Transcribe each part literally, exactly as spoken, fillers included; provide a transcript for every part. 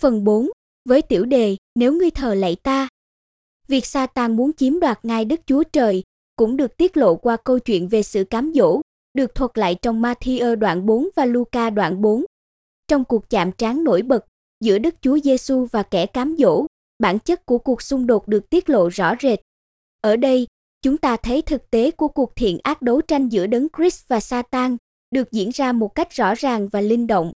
Phần bốn. Với tiểu đề, nếu ngươi thờ lạy ta. Việc Sa-tan muốn chiếm đoạt ngai Đức Chúa Trời cũng được tiết lộ qua câu chuyện về sự cám dỗ, được thuật lại trong Ma-thi-ơ đoạn bốn và Lu-ca đoạn bốn. Trong cuộc chạm trán nổi bật giữa Đức Chúa Giêsu và kẻ cám dỗ, bản chất của cuộc xung đột được tiết lộ rõ rệt. Ở đây, chúng ta thấy thực tế của cuộc thiện ác đấu tranh giữa Đấng Christ và Sa-tan được diễn ra một cách rõ ràng và linh động.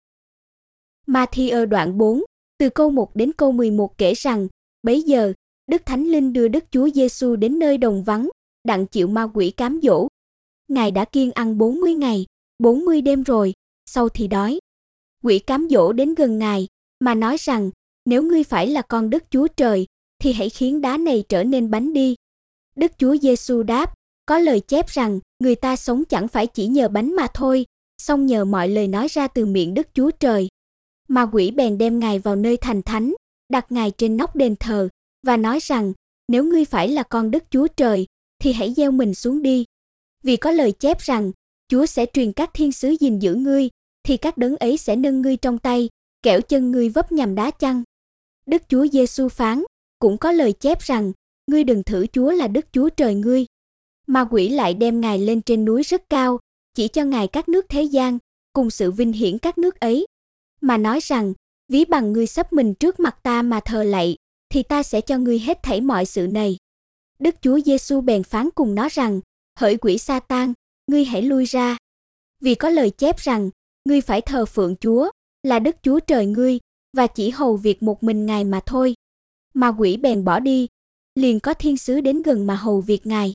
Ma-thi-ơ đoạn bốn, từ câu một đến câu mười một kể rằng, bấy giờ, Đức Thánh Linh đưa Đức Chúa Giêsu đến nơi đồng vắng, đặng chịu ma quỷ cám dỗ. Ngài đã kiêng ăn bốn mươi ngày, bốn mươi đêm rồi, sau thì đói. Quỷ cám dỗ đến gần Ngài, mà nói rằng, nếu ngươi phải là con Đức Chúa Trời, thì hãy khiến đá này trở nên bánh đi. Đức Chúa Giêsu đáp, có lời chép rằng, người ta sống chẳng phải chỉ nhờ bánh mà thôi, song nhờ mọi lời nói ra từ miệng Đức Chúa Trời. Ma quỷ bèn đem Ngài vào nơi thành thánh, đặt Ngài trên nóc đền thờ, và nói rằng, nếu ngươi phải là con Đức Chúa Trời, thì hãy gieo mình xuống đi. Vì có lời chép rằng, Chúa sẽ truyền các thiên sứ gìn giữ ngươi, thì các đấng ấy sẽ nâng ngươi trong tay, kẻo chân ngươi vấp nhằm đá chăng. Đức Chúa Giêsu phán, cũng có lời chép rằng, ngươi đừng thử Chúa là Đức Chúa Trời ngươi. Ma quỷ lại đem Ngài lên trên núi rất cao, chỉ cho Ngài các nước thế gian, cùng sự vinh hiển các nước ấy, mà nói rằng, ví bằng ngươi sắp mình trước mặt ta mà thờ lạy, thì ta sẽ cho ngươi hết thảy mọi sự này. Đức Chúa Giêsu bèn phán cùng nó rằng, hỡi quỷ Sa-tan, ngươi hãy lui ra. Vì có lời chép rằng, ngươi phải thờ phượng Chúa, là Đức Chúa Trời ngươi, và chỉ hầu việc một mình Ngài mà thôi. Ma quỷ bèn bỏ đi, liền có thiên sứ đến gần mà hầu việc Ngài.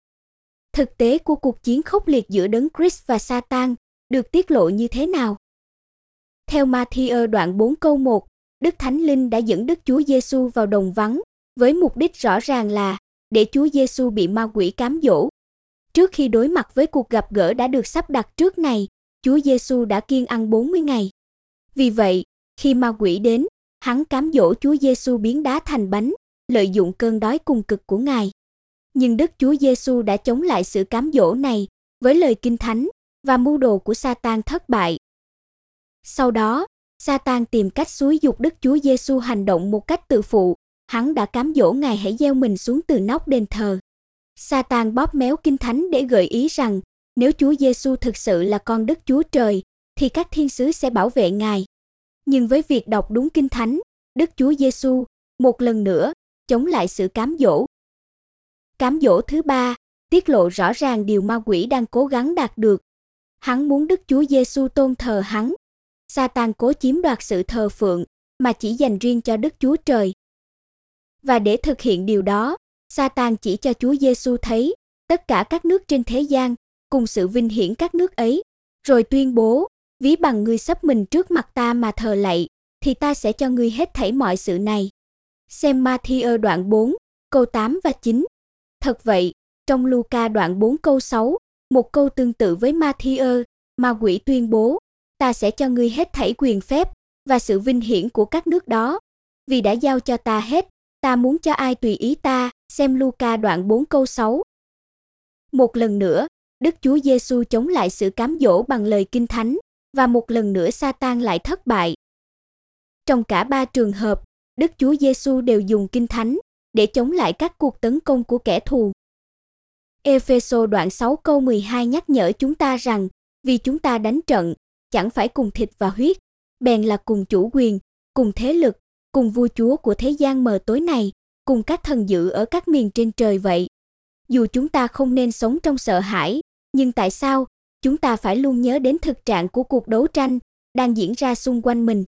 Thực tế của cuộc chiến khốc liệt giữa Đấng Christ và Sa-tan được tiết lộ như thế nào? Theo Ma-thi-ơ đoạn bốn câu một, Đức Thánh Linh đã dẫn Đức Chúa Giêsu vào đồng vắng, với mục đích rõ ràng là để Chúa Giêsu bị ma quỷ cám dỗ. Trước khi đối mặt với cuộc gặp gỡ đã được sắp đặt trước này, Chúa Giêsu đã kiêng ăn bốn mươi ngày. Vì vậy, khi ma quỷ đến, hắn cám dỗ Chúa Giêsu biến đá thành bánh, lợi dụng cơn đói cùng cực của Ngài. Nhưng Đức Chúa Giêsu đã chống lại sự cám dỗ này với lời Kinh Thánh, và mưu đồ của Sa-tan thất bại. Sau đó, Sa-tan tìm cách xúi giục Đức Chúa Giêsu hành động một cách tự phụ. Hắn đã cám dỗ Ngài hãy gieo mình xuống từ nóc đền thờ. Sa-tan bóp méo Kinh Thánh để gợi ý rằng, nếu Chúa Giêsu thực sự là con Đức Chúa Trời, thì các thiên sứ sẽ bảo vệ Ngài. Nhưng với việc đọc đúng Kinh Thánh, Đức Chúa Giêsu một lần nữa chống lại sự cám dỗ. Cám dỗ thứ ba tiết lộ rõ ràng điều ma quỷ đang cố gắng đạt được. Hắn muốn Đức Chúa Giêsu tôn thờ hắn. Sa-tan cố chiếm đoạt sự thờ phượng mà chỉ dành riêng cho Đức Chúa Trời. Và để thực hiện điều đó, Sa-tan chỉ cho Chúa Giêsu thấy tất cả các nước trên thế gian cùng sự vinh hiển các nước ấy, rồi tuyên bố, ví bằng ngươi sắp mình trước mặt ta mà thờ lạy, thì ta sẽ cho ngươi hết thảy mọi sự này. Xem Ma-thi-ơ đoạn bốn, câu tám và chín. Thật vậy, trong Lu-ca đoạn bốn câu sáu, một câu tương tự với Ma-thi-ơ, ma quỷ tuyên bố, ta sẽ cho ngươi hết thảy quyền phép và sự vinh hiển của các nước đó, vì đã giao cho ta hết, ta muốn cho ai tùy ý ta. Xem Lu-ca đoạn bốn câu sáu. Một lần nữa, Đức Chúa Giêsu chống lại sự cám dỗ bằng lời Kinh Thánh, và một lần nữa Sa-tan lại thất bại. Trong cả ba trường hợp, Đức Chúa Giêsu đều dùng Kinh Thánh để chống lại các cuộc tấn công của kẻ thù. Ê-phê-sô đoạn sáu câu mười hai nhắc nhở chúng ta rằng, vì chúng ta đánh trận, chẳng phải cùng thịt và huyết, bèn là cùng chủ quyền, cùng thế lực, cùng vua chúa của thế gian mờ tối này, cùng các thần dữ ở các miền trên trời vậy. Dù chúng ta không nên sống trong sợ hãi, nhưng tại sao chúng ta phải luôn nhớ đến thực trạng của cuộc đấu tranh đang diễn ra xung quanh mình?